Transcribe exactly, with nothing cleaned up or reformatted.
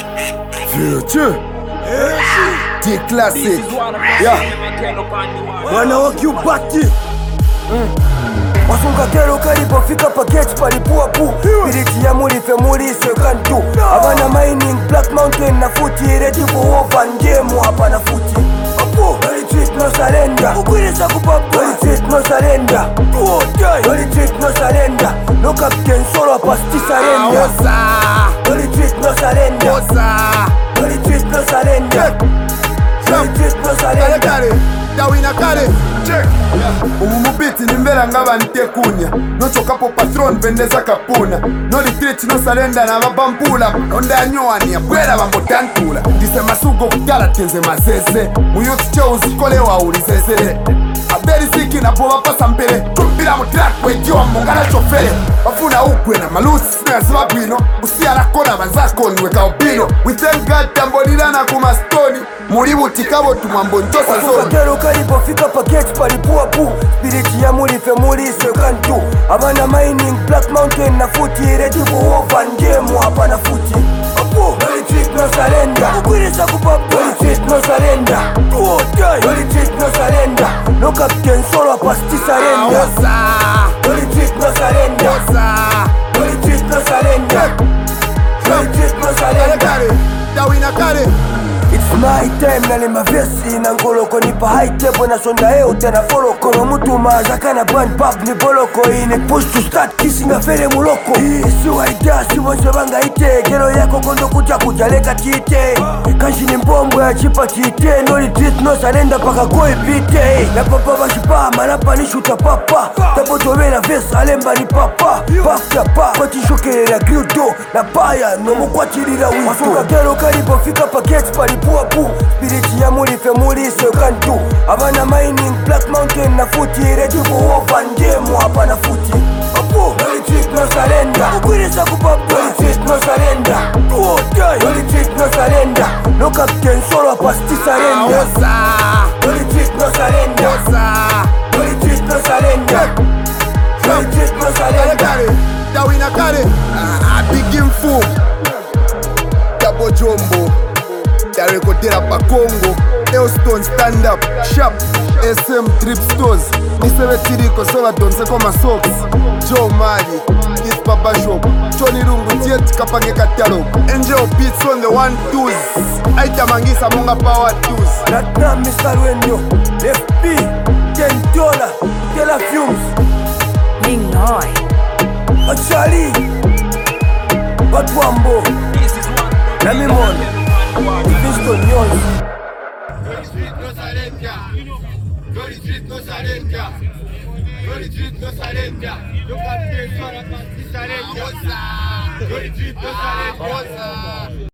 Future T classic. Yeah. Wana wakubati wasunga kero kalipofika paketi palipua pu Piriti ya mulife mulise kantu Abana mining Black Mountain na futi Ready for war njemu hapa na futi Holy treat no surrender Ukwilisa kupapa Holy treat no surrender Holy treat no surrender No captain solo pasti surrender Holy treat no surrender Holy treat no surrender Holy treat no surrender Dawina kare umumubiti nimbera ngaba ntekunya nochokapo patron vendeza kapuna no retreat no surrender na babambula onda nyoani abwera bambotantula ndise masugo kutala tenze mazeze muyuti cho uzikolewa ulizezele aberi siki na boba pasa mbele tumbira mu track wekiwa mungana chofere bafuna ukwe na malusi na sababino usiara kona banzako niweka obino we thank God tambolira na kumastoni muributi kabo tumambonjosa zoni kero kalipofika paketi palipua pu Spiriti ya mulife mulise kantu Abana mining Black Mountain na futi Ready for war njemu hapa na futi Holy treat no surrender Ukwilisa kupapa Holy treat no surrender Holy treat no surrender No captain solo pasti surrender Holy treat no surrender Holy treat no surrender Holy treat no surrender Dawina kare It's my time na lima vesi na ngoloko nipa high table na sonda eo tena foloko no mutu maazaka na brand pub ni boloko ini push to start kissing a fere muloko hii si waida si wanzo banga ite gero yako kondo kuja kujaleka chite kanshi ni mbombo ya chipa chite no retreat no surrender paka koi pite na papa bashipa manapa ni shuta papa tabo towe na vesi alemba ni papa pafta pa kwa tishokele na grildo na paya no mukwachirira wito wasuka gero kalipofika paketi palipua pu Spiriti ya mulife mulise kantu Abana mining Black Mountain na futi Ready for war njemu hapa na futi Holy treat no surrender Ukwilisa kupapa Holy treat no surrender Holy treat no surrender No captain solo pasti surrender Holy treat no surrender Holy treat no surrender Holy treat no surrender Dawina kare Big Info Double Jumbo Darekodera pa Congo Euston stand up Sharp S M Drip Stores Nisebe tiriko sola donse koma socks Joe Mali This Papa Shop Choni Rungu Jet kapange catalog Angel Beats on the one twos Aita mangisa monga power twos Natna Mister Wenyo F P ten dollars Tela Fumes Ning Noi Achali Batwambo Namimon Winston Young Holy treat no surrender Holy treat no surrender Holy treat no surrender Look at this one, surrender Holy treat no surrender